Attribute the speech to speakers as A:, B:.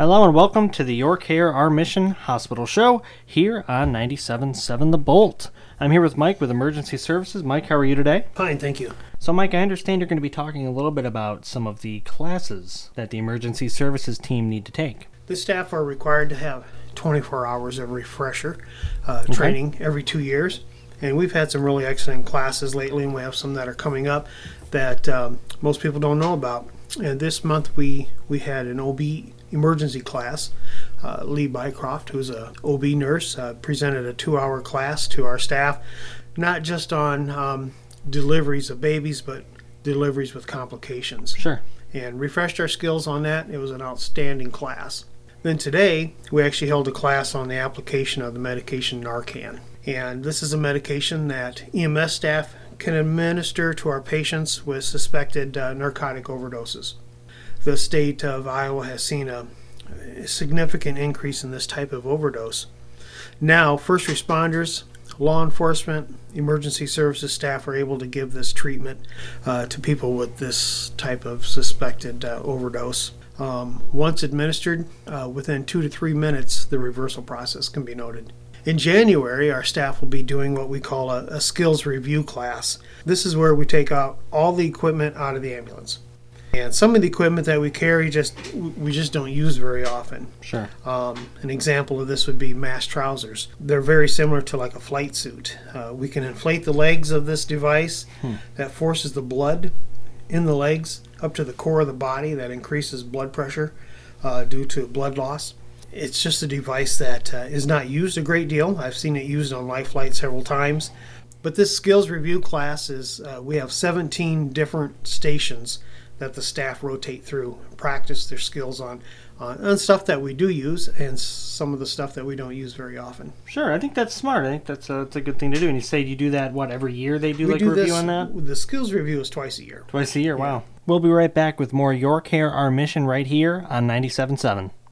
A: Hello and welcome to the Your Care, Our Mission Hospital Show here on 97.7 The Bolt. I'm here with Mike with Emergency Services. Mike, how are you today?
B: Fine, thank you.
A: So Mike, I understand you're going to be talking a little bit about some of the classes that the Emergency Services team need to take.
B: The staff are required to have 24 hours of refresher training every 2 years. And we've had some really excellent classes lately, and we have some that are coming up that most people don't know about. And this month we had an OB emergency class. Lee Bycroft, who's a OB nurse, presented a 2-hour class to our staff, not just on deliveries of babies, but deliveries with complications.
A: Sure.
B: And refreshed our skills on that. It was an outstanding class. Then today, we actually held a class on the application of the medication Narcan. And this is a medication that EMS staff can administer to our patients with suspected narcotic overdoses. The state of Iowa has seen a significant increase in this type of overdose. Now, first responders, law enforcement, emergency services staff are able to give this treatment to people with this type of suspected overdose. Once administered, within 2 to 3 minutes, the reversal process can be noted. In January, our staff will be doing what we call a skills review class. This is where we take out all the equipment out of the ambulance. And some of the equipment that we carry we just don't use very often.
A: Sure.
B: An example of this would be mask trousers. They're very similar to like a flight suit. We can inflate the legs of this device that forces the blood in the legs up to the core of the body that increases blood pressure due to blood loss. It's just a device that is not used a great deal. I've seen it used on life flight several times. But this skills review class is, we have 17 different stations that the staff rotate through, practice their skills on stuff that we do use and some of the stuff that we don't use very often.
A: Sure, I think that's smart. I think that's a good thing to do. And you say you do that, every year they do
B: We
A: like
B: do
A: a review
B: this,
A: on that?
B: The skills review is twice a year.
A: Twice a year,
B: Yeah.
A: wow. We'll be right back with more Your Care, Our Mission right here on 97.7.